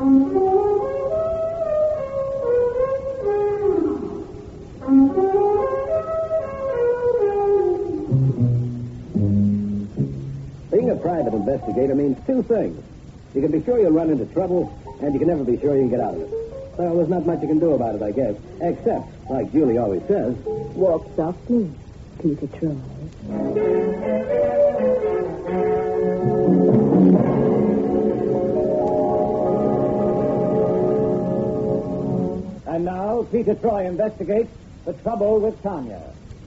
Being a private investigator means two things. You can be sure you'll run into trouble, and you can never be sure you can get out of it. Well, there's not much you can do about it, I guess, except, like Julie always says, walk softly, Peter Troy. And now, Peter Troy investigates the trouble with Tanya.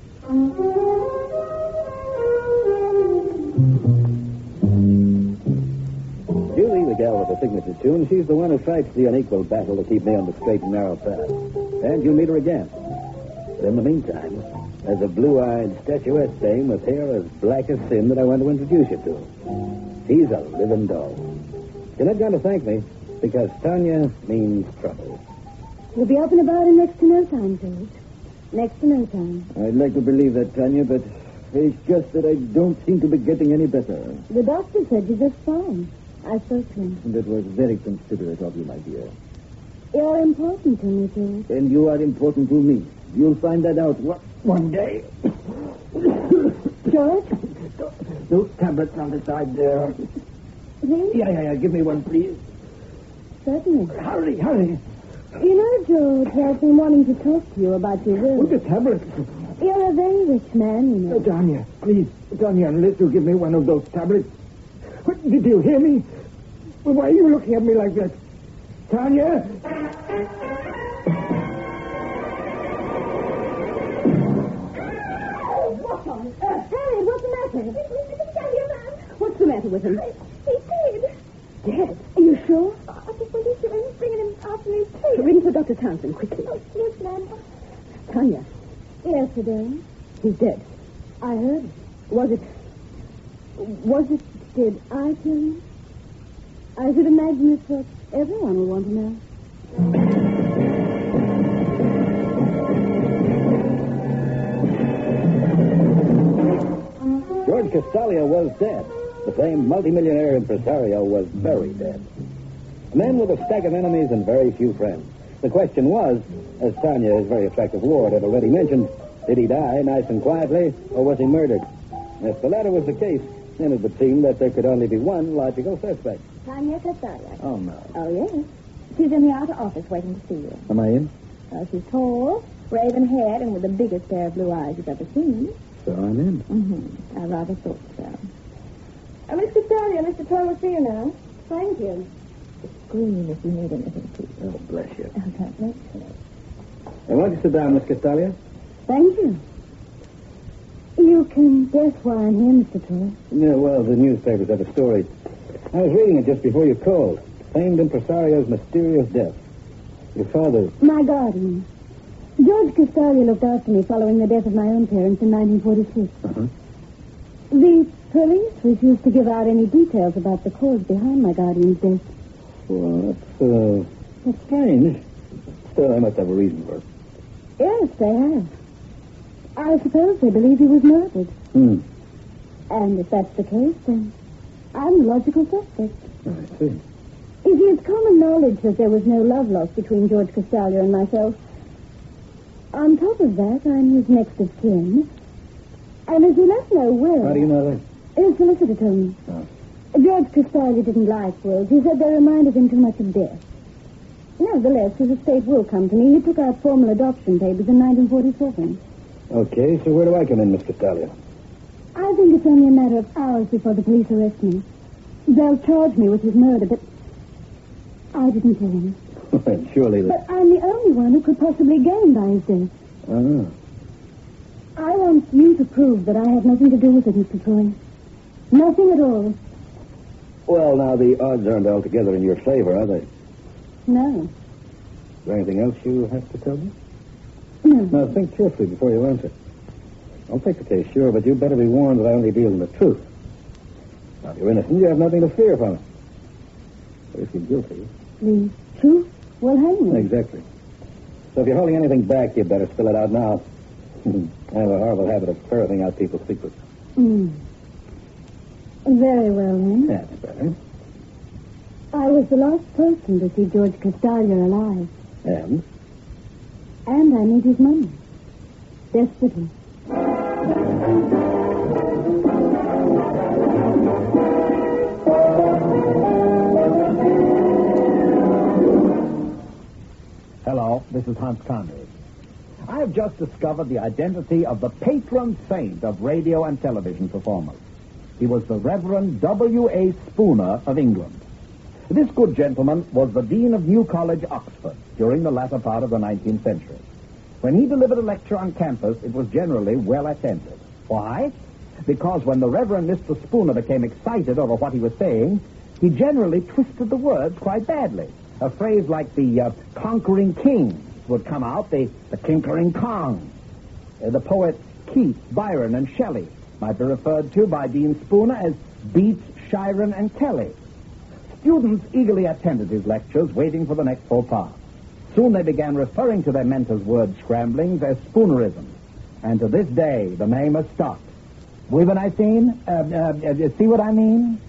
Julie, the gal with the signature tune, she's the one who fights the unequal battle to keep me on the straight and narrow path. And you'll meet her again. But in the meantime, there's a blue-eyed, statuesque dame with hair as black as sin that I want to introduce you to. She's a living doll. You're not going to thank me, because Tanya means trouble. We'll be up and about in next to no time, George. Next to no time. I'd like to believe that, Tanya, but it's just that I don't seem to be getting any better. The doctor said you're just fine. I spoke to him. And that was very considerate of you, my dear. You're important to me, George. And you are important to me. You'll find that out one day. George? Those tablets on the side there. Yes? Yeah. Give me one, please. Certainly. Hurry. You know, George, I've been wanting to talk to you about your will. With the tablets. You're a very rich man, you know. Tanya, please. Tanya, unless you give me one of those tablets. What, did you hear me? Well, why are you looking at me like that? Tanya? What on earth? Harry, what's the matter? What's the matter with him? He's dead. Dead? Are you sure? I just went into him, bringing him afternoon tea. Ring for Dr. Townsend, quickly. Oh, yes, ma'am. Tanya, Yes, Adele. he's dead. I heard it. Did I kill him? I should imagine it's what everyone will want to know. George Castalia was dead. The famed multimillionaire impresario was very dead. A man with a stack of enemies and very few friends. The question was, as Tanya, his very attractive ward, had already mentioned, did he die nice and quietly, or was he murdered? If the latter was the case, then it would seem that there could only be one logical suspect. Tanya Castalia. Oh, no. Oh, yes. She's in the outer office waiting to see you. Am I in? She's tall, raven-haired, and with the biggest pair of blue eyes you've ever seen. So I'm in. Mm-hmm. I rather thought so. Miss Castalia, Mr. Troy will see you now. Thank you. Scream if you need anything, please. Oh, bless you. Okay, let's see. Won't you sit down, Miss Castalia? Thank you. You can guess why I'm here, Mr. Troy. Yeah, well, the newspapers have a story. I was reading it just before you called. Famed impresario's mysterious death. Your father... My guardian. George Castalia looked after me following the death of my own parents in 1946. Uh-huh. The police refused to give out any details about the cause behind my guardian's death. Well, that's strange. Still, they must have a reason for it. Yes, they have. I suppose they believe he was murdered. And if that's the case, then I'm the logical suspect. I see. You see, it's common knowledge that there was no love lost between George Castalia and myself. On top of that, I'm his next of kin. And as he left no will... How do you know that? His solicitor told me. Oh. George Castalia didn't like wills. He said they reminded him too much of death. Nevertheless, his estate will come to me. He took out formal adoption papers in 1947. Okay, so where do I come in, Miss Castalia? I think it's only a matter of hours before the police arrest me. They'll charge me with his murder, but I didn't kill him. Well, surely But I'm the only one who could possibly gain by his death. Oh. I want you to prove that I had nothing to do with it, Mr. Troy. Nothing at all. Well, now, the odds aren't altogether in your favor, are they? Is No. there anything else you have to tell me? No. Now, think carefully before you answer. I'll take the case, sure, but you'd better be warned that I only deal in the truth. Now, if you're innocent, you have nothing to fear from it. But if you're guilty... The truth will hang me. Exactly. So if you're holding anything back, you'd better spill it out now. I have a horrible habit of ferreting out people's secrets. Very well, then. That's better. I was the last person to see George Castalia alive. And? And I need his money. Desperately. Hello, this is Hans Conried. I have just discovered the identity of the patron saint of radio and television performers. He was the Reverend W.A. Spooner of England. This good gentleman was the Dean of New College, Oxford, during the latter part of the 19th century. When he delivered a lecture on campus, it was generally well attended. Why? Because when the Reverend Mr. Spooner became excited over what he was saying, he generally twisted the words quite badly. A phrase like the conquering king would come out, the clinkering Kong. The poets Keats, Byron, and Shelley might be referred to by Dean Spooner as Beats, Shiren, and Kelly. Students eagerly attended his lectures, waiting for the next faux pas. Soon they began referring to their mentor's word scramblings as Spoonerisms. And to this day, the name has stuck. With an I seen? See what I mean?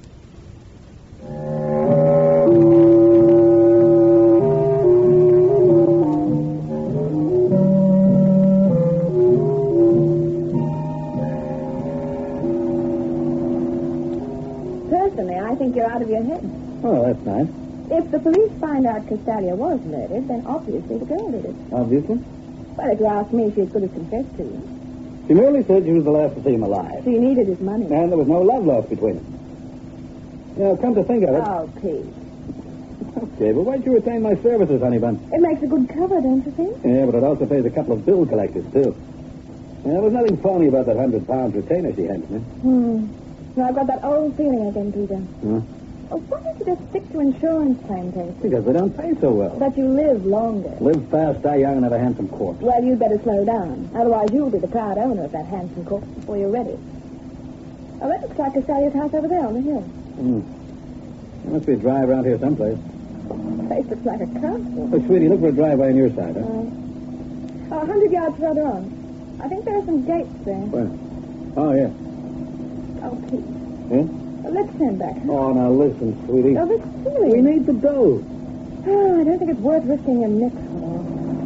Personally, I think you're out of your head. Oh, that's nice. If the police find out Castalia was murdered, then obviously the girl did it. Obviously. Well, if you ask me, she as good as confessed to you. She merely said she was the last to see him alive. She needed his money. And there was no love lost between them. Now, come to think of it... Oh, Pete. Okay, but why'd you retain my services, honey bun? It makes a good cover, don't you think? Yeah, but it also pays a couple of bill collectors, too. There was nothing phony about that £100 retainer she handed me. Well, I've got that old feeling again, Peter. Huh? Oh, why don't you just stick to insurance claim case? Because they don't pay so well. But you live longer. Live fast, die young, and have a handsome corpse. Well, you'd better slow down. Otherwise, you'll be the proud owner of that handsome corpse before you're ready. Oh, that looks like Castalia's house over there on the hill. There must be a drive around here someplace. The place looks like a castle. Oh, sweetie, look for a driveway on your side, huh? 100 yards further on. I think there are some gates there. Where? Oh, yeah. Oh, Pete. Yeah? Well, let's turn back. Huh? Oh, now listen, sweetie. Oh, this ceiling. We need the dough. Oh, I don't think it's worth risking your neck for.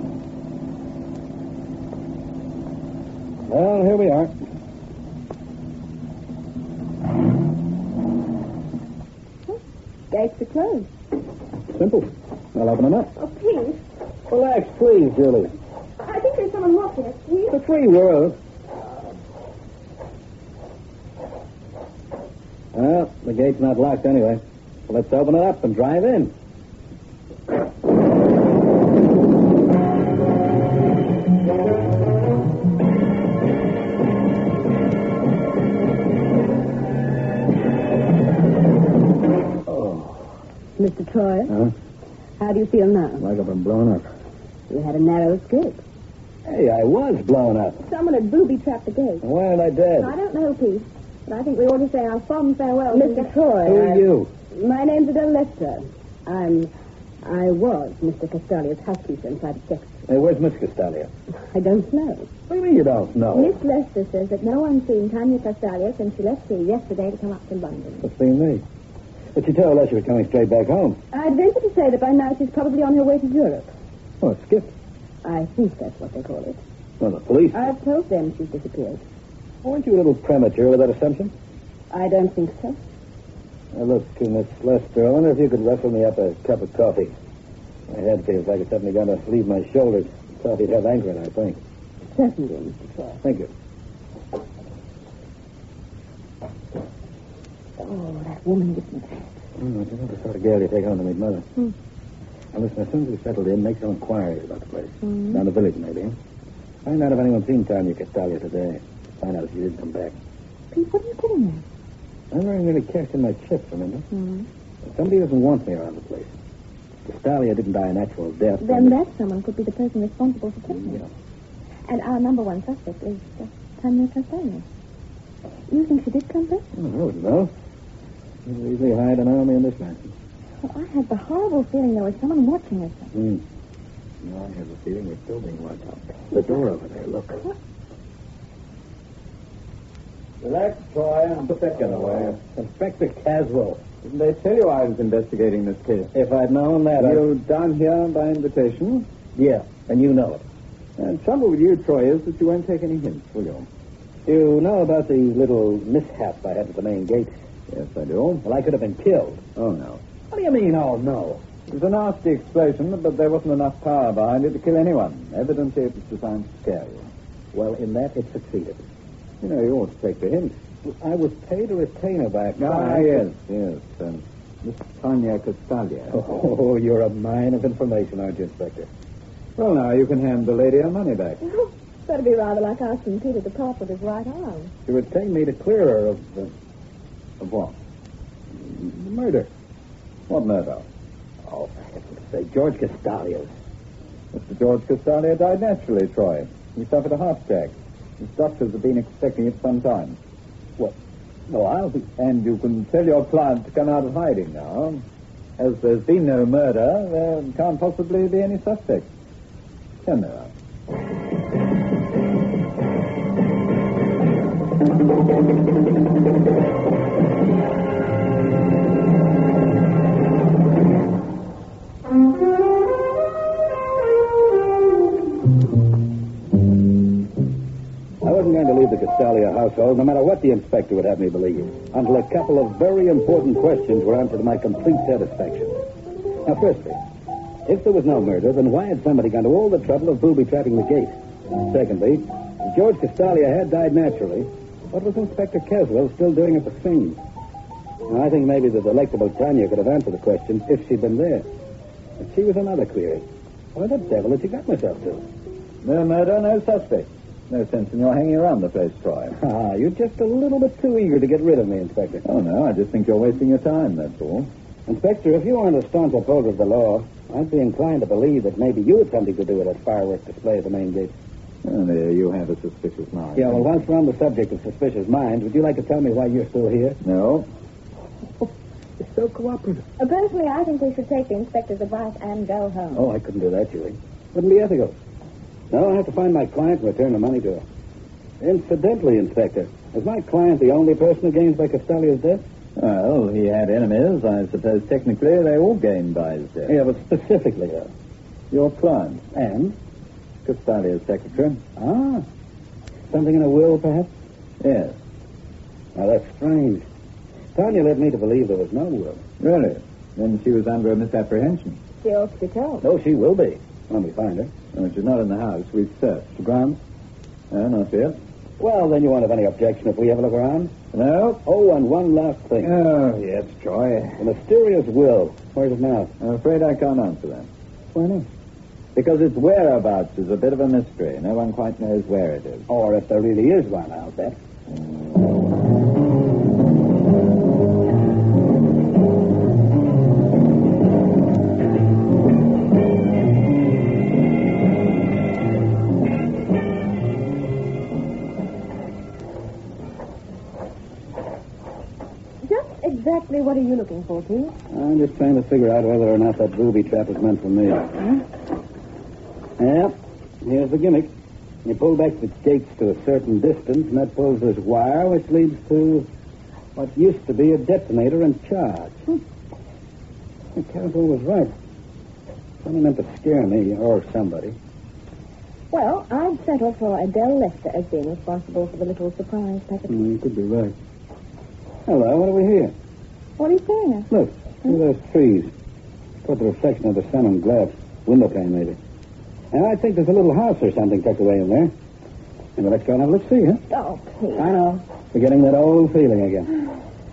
Well, here we are. Gates are closed. Simple. I'll open them up. Oh, Pete. Relax, please, Julie. I think there's someone watching us, Pete. It's a free world. Well, the gate's not locked anyway. So let's open it up and drive in. Mr. Troy, Huh? how do you feel now? Like I've been blown up. You had a narrow escape. Hey, I was blown up. Someone had booby-trapped the gate. Why aren't I dead? I don't know, Pete. But I think we ought to say our fond farewell. Mr. Troy. Who are you? My name's Adele Lester. I was Mr. Castalia's housekeeper and private secretary. Hey, where's Miss Castalia? I don't know. What do you mean you don't know? Miss Lester says that no one's seen Tanya Castalia since she left here yesterday to come up to London. What's seen me? But she told us she was coming straight back home. I'd venture to say that by now she's probably on her way to Europe. Oh, it skipped. I think that's what they call it. Well, the police. I've told them she's disappeared. Weren't you a little premature with that assumption? I don't think so. Now, look, Miss Lester, I wonder if you could rustle me up a cup of coffee. My head feels like it's suddenly going to leave my shoulders. Coffee'd have anger in it, I think. Certainly, Mr. Troy. Thank you. Oh, that woman isn't it? It's another sort of girl you take home to meet Mother. Now, listen, as soon as we settled in, make some inquiries about the place. Down the village, maybe. Find out if anyone's seen Tanya Castalia today. Find out if she did come back. Pete, what are you getting at? I'm very nearly cashed in my chips, remember? Somebody doesn't want me around the place. Castalia didn't die a natural death. Then that someone could be the person responsible for killing her. Yeah. And our number one suspect is Tanya Castalia. You think she did come back? I wouldn't know. You could easily hide an army in this mansion. Well, I had the horrible feeling there was someone watching us. No, I have a feeling we're still being watched out. The door over there, look. What? Relax, Troy, and put that gun away. Inspector Caswell. Didn't they tell you I was investigating this case? If I'd known that, You down here by invitation? Yeah, and you know it. The trouble with you, Troy, is that you won't take any hints, will you? You know about the little mishap I had at the main gate? Yes, I do. Well, I could have been killed. Oh, no. What do you mean, oh, no? It was a nasty explosion, but there wasn't enough power behind it to kill anyone. Evidently, it was designed to scare you. Well, in that, it succeeded. You know, you ought to take the hint. I was paid a retainer by a Ah, client. yes. Miss Tanya Castalia. Oh, you're a mine of information, aren't you, Inspector? Well, now, you can hand the lady her money back. That'd be rather like asking Peter to part with his right arm. She retained me to clear her of Of what? the murder. What murder? Oh, for heaven's sake, George Castalia's. Mr. George Castalia died naturally, Troy. He suffered a heart attack. His doctors have been expecting it some time. What? No, I'll be... And you can tell your client to come out of hiding now. As there's been no murder, there can't possibly be any suspect. Come there. I wasn't going to leave the Castalia household, no matter what the inspector would have me believe, until a couple of very important questions were answered to my complete satisfaction. Now, firstly, if there was no murder, then why had somebody gone to all the trouble of booby-trapping the gate? Secondly, if George Castalia had died naturally, what was Inspector Caswell still doing at the scene? Now, I think maybe the delectable Tanya could have answered the question if she'd been there. But she was another query. Why the devil had she got myself to? No murder, no suspect. No sense in your hanging around the place, Troy. Ah, you're just a little bit too eager to get rid of me, Inspector. Oh, no, I just think you're wasting your time, that's all. Inspector, if you aren't a staunch upholder of the law, I'd be inclined to believe that maybe you had something to do with that fireworks display at the main gate. Oh, there, you have a suspicious mind. Yeah, well, once we're on the subject of suspicious minds, would you like to tell me why you're still here? No. You're so cooperative. Personally, I think we should take the inspector's advice and go home. Oh, I couldn't do that, Julie. Wouldn't be ethical. No, I have to find my client and return the money to her. Incidentally, Inspector, is my client the only person who gains by Castalia's death? Well, he had enemies. I suppose technically they all gained by his death. Yeah, but specifically, Your client. And? Castalia's secretary. Ah. Something in a will, perhaps? Yes. Now, that's strange. Tanya led me to believe there was no will. Really? Then she was under a misapprehension. She ought to be told. No, she will be when we find her. No, she's not in the house. We've searched. The grounds? No, not yet. Well, then you won't have any objection if we have a look around? No? Oh, and one last thing. Oh, yes, Troy. The mysterious will. Where's it now? I'm afraid I can't answer that. Why not? Because its whereabouts is a bit of a mystery. No one quite knows where it is. Or if there really is one, I'll bet. Exactly what are you looking for, Pete? I'm just trying to figure out whether or not that booby trap is meant for me. Yep. Here's the gimmick. You pull back the gates to a certain distance, and that pulls this wire, which leads to what used to be a detonator and charge. Caswell was right. Something meant to scare me, or somebody. Well, I'd settle for Adele Lester as being responsible for the little surprise packet. You could be right. Hello, what do we hear? What are you saying? Look, see those trees. Caught the reflection of the sun on glass. Window pane, maybe. And I think there's a little house or something tucked away in there. And let's go and have a look-see, huh? Oh, Pete. I know. We're getting that old feeling again.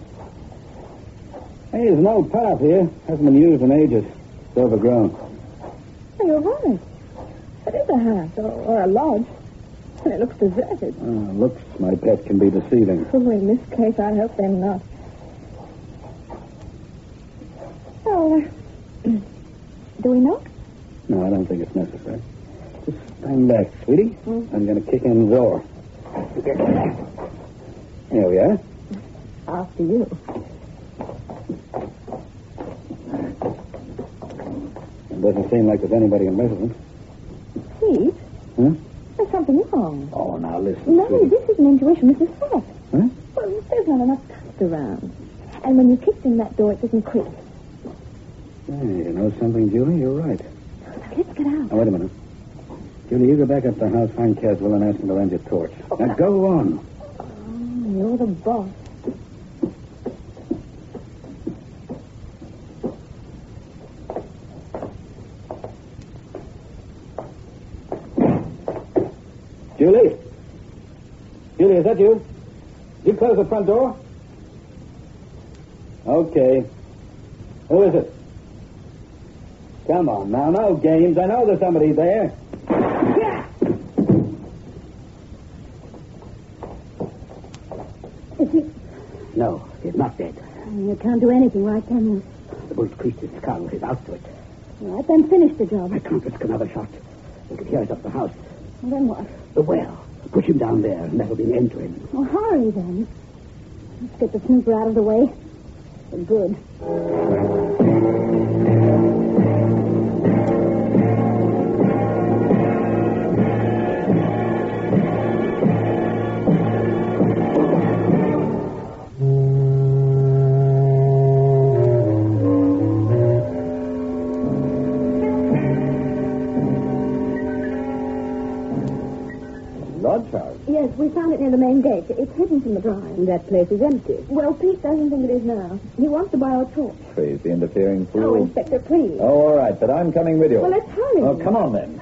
Hey, there's an old path here. Hasn't been used in ages. It's overgrown. Oh, you're right. It is a house or a lodge. And it looks deserted. Looks, my pet, can be deceiving. Oh, in this case, I hope they're not. Oh, do we knock? No, I don't think it's necessary. Just stand back, sweetie. I'm going to kick in the door. Here we are. After you. It doesn't seem like there's anybody in residence. Pete? Huh? There's something wrong. Oh, now listen, No, sweetie. this is an intuition. This is fact. Huh? Well, there's not enough dust around. And when you kicked in that door, it doesn't creak. Hey, you know something, Julie? You're right. Let's get out. Now, wait a minute. Julie, you go back up to the house, find Caswell, and ask him to lend your torch. Now, go on. Oh, you're the boss. Julie? Julie, is that you? Did you close the front door? Okay. Who is it? Come on now, no games. I know there's somebody there. Is he... No, he's not dead. You can't do anything, right, can you? The bullet creased his skull. He's out to it. All right, then finish the job. I can't risk another shot. We could hear it up the house. Well, then what? The well. Push him down there, and that'll be an end to him. Well, hurry, then. Let's get the snooper out of the way. For good. Lodge house? Yes, we found it near the main gate. It's hidden from the drive. That place is empty. Well, Pete doesn't think it is now. He wants to buy our torch. Crazy interfering Oh, fool. Inspector, please. Oh, all right, but I'm coming with you. Well, let's hurry. Oh, come on then.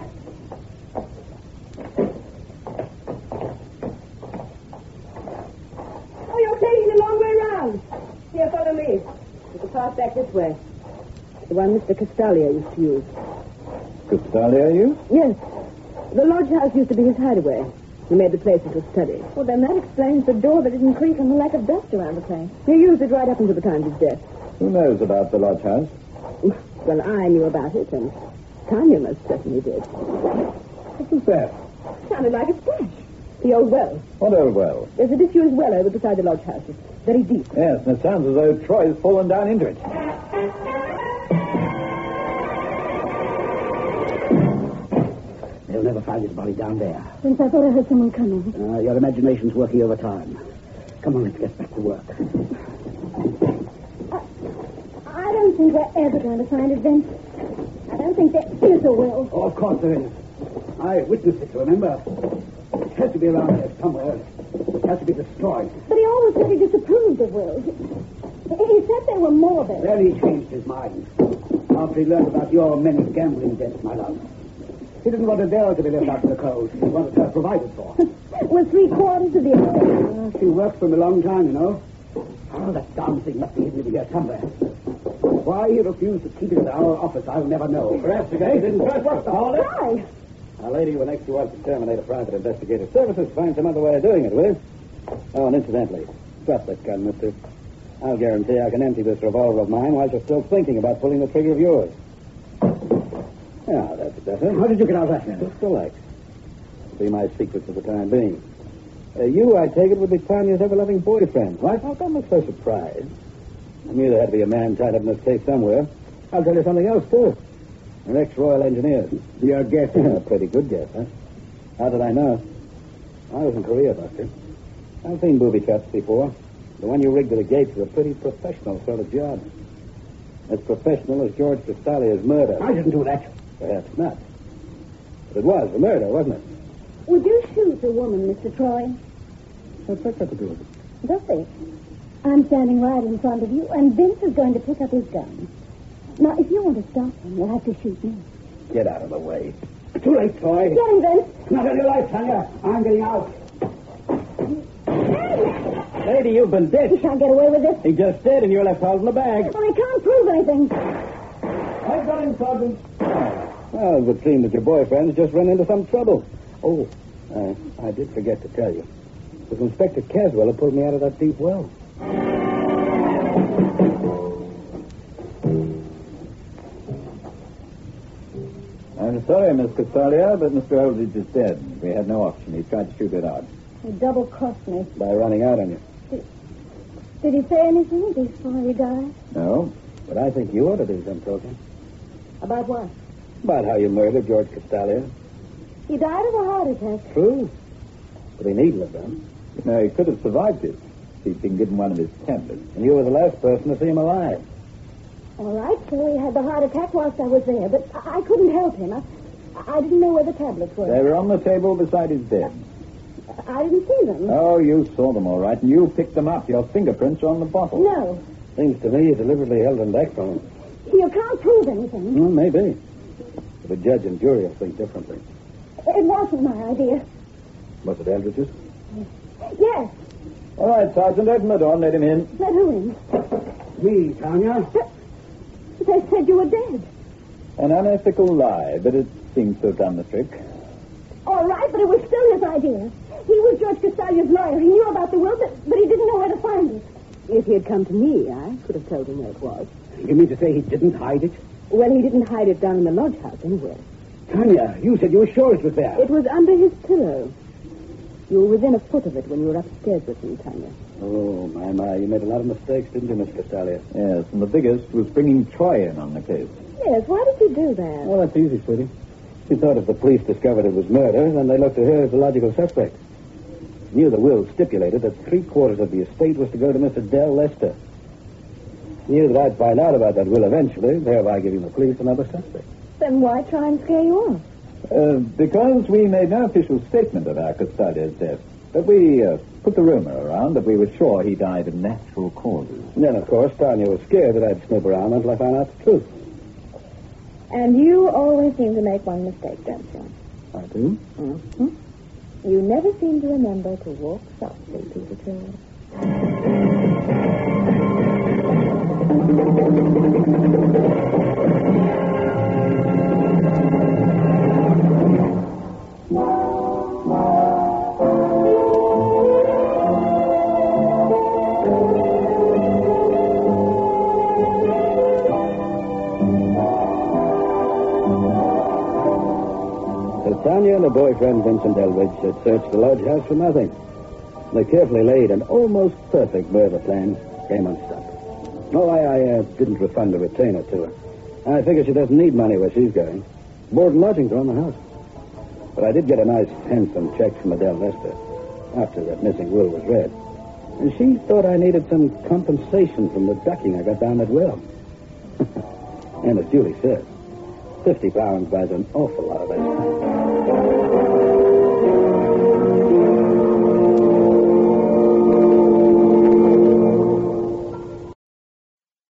Oh, you're taking the long way round. Here, follow me. You can pass back this way. The one Mr. Castalia used to use. Castalia, you? Yes. The lodge house used to be his hideaway. He made the place into a study. Well, then that explains the door that didn't creak and the lack of dust around the place. He used it right up until the time of his death. Who knows about the lodge house? Well, I knew about it, and Tanya most certainly did. What was that? Sounded like a splash. The old well. What old well? There's a disused well over beside the lodge house. It's very deep. Yes, and it sounds as though Troy's fallen down into it. They'll never find his body down there. Since I thought I heard someone coming. Your imagination's working overtime. Come on, let's get back to work. I don't think we're ever going to find it, Vince. I don't think there is a will. Oh, of course there is. I witnessed it, remember? It has to be around here somewhere. It has to be destroyed. But he always said he disapproved of wills. He said there were more there. Then he changed his mind. After he learned about your many gambling debts, my love. He didn't want Adele to be left out in the cold. He wanted her provided for. With 3/4 of the estate. She worked for him a long time, you know. Oh, that darn thing must be hidden in here somewhere. Why he refused to keep it at our office, I'll never know. Perhaps the guy didn't trust us to hold it. Why? Our lady will next wants to terminate a private investigative services. Find some other way of doing it, will you? Oh, and incidentally, drop that gun, mister. I'll guarantee I can empty this revolver of mine while you're still thinking about pulling the trigger of yours. Yeah, that's better. How did you get out of that, man? Just relax. Be my secret for the time being. You, I take it, would be Tanya's ever-loving boyfriend. Why? How come I'm so surprised? I knew there had to be a man tied up in this case somewhere. I'll tell you something else, too. An ex-Royal Engineer. Your guess? A pretty good guess, huh? How did I know? I was in Korea, Buster. I've seen booby traps before. The one you rigged to the gates was a pretty professional sort of job. As professional as George Castalia's murder. I didn't do that. Perhaps not. But it was a murder, wasn't it? Would you shoot a woman, Mr. Troy? What's that got to do with it? Nothing. I'm standing right in front of you, and Vince is going to pick up his gun. Now, if you want to stop him, you'll have to shoot me. Get out of the way. Too late, Troy. Get him, Vince. Not on your life, Tanya. I'm getting out. Lady, you've been He ditched. can't get away with this. He just did, and you're left holding the bag. Well, he can't prove anything. I've got him, Sergeant. Well, it would seem that your boyfriend's just run into some trouble. Oh, I did forget to tell you. It was Inspector Caswell who pulled me out of that deep well. I'm sorry, Miss Castalia, but Mr. Eldridge is dead. We had no option. He tried to shoot it out. He double-crossed me. By running out on you. Did he say anything before he died? No? But I think you ought to do some talking. About what? About how you murdered George Castalia. He died of a heart attack. True. But he needn't have done. No, he could have survived it. he'd been given one of his tablets. And you were the last person to see him alive. All right, so he had the heart attack whilst I was there, but I couldn't help him. I didn't know where the tablets were. They were on the table beside his bed. I didn't see them. Oh, you saw them all right, and you picked them up. Your fingerprints are on the bottle. No. Seems to me you deliberately held them back from him. You can't prove anything. Well, maybe. But the judge and jury will think differently. It wasn't my idea. Was it Eldridge's? Yes. All right, Sergeant, open the door and let him in. Let who in? Me, Tanya. They said you were dead. An unethical lie, but it seems to have done the trick. All right, but it was still his idea. He was George Castalio's lawyer. He knew about the will, but he didn't know where to find it. If he had come to me, I could have told him where it was. You mean to say he didn't hide it? Well, he didn't hide it down in the lodge house anywhere. Tanya, you said you were sure it was there. It was under his pillow. You were within a foot of it when you were upstairs with him, Tanya. Oh, my. You made a lot of mistakes, didn't you, Miss Castalia? Yes, and the biggest was bringing Troy in on the case. Yes, why did you do that? Well, that's easy, sweetie. She thought if the police discovered it was murder, then they looked to her as the logical suspect. She knew the will stipulated that 3/4 of the estate was to go to Mr. Dell Lester. She knew that I'd find out about that will eventually, thereby giving the police another suspect. Then why try and scare you off? Because we made no official statement of our Castalio's death. But we put the rumor around that we were sure he died of natural causes. And then, of course, Tanya was scared that I'd snoop around until I found out the truth. And you always seem to make one mistake, don't you? I do? Mm-hmm. You never seem to remember to walk softly, Peter Troy. Tanya and her boyfriend, Vincent Eldridge, had searched the lodge house for nothing. The carefully laid and almost perfect murder plan came unstuck. No, I didn't refund the retainer to her. I figure she doesn't need money where she's going. Board and lodgings are on the house. But I did get a nice, handsome check from Adele Lester after that missing will was read. And she thought I needed some compensation from the ducking I got down that well. And as Julie said, 50 pounds buys an awful lot of that.